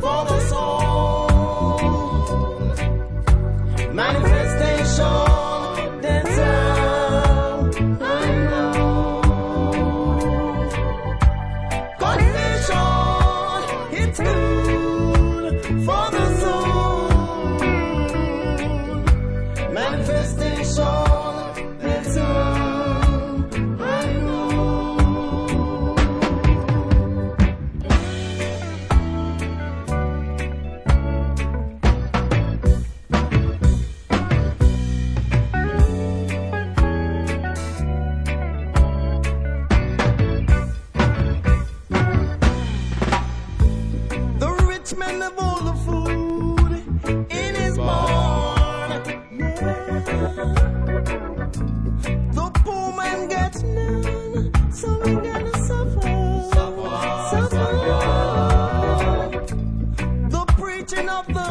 for the soul. Manifestation, that's all I know. Confession, it's good for the soul. Manifestation, that's all I know. The rich man of all the food in his barn. Yeah.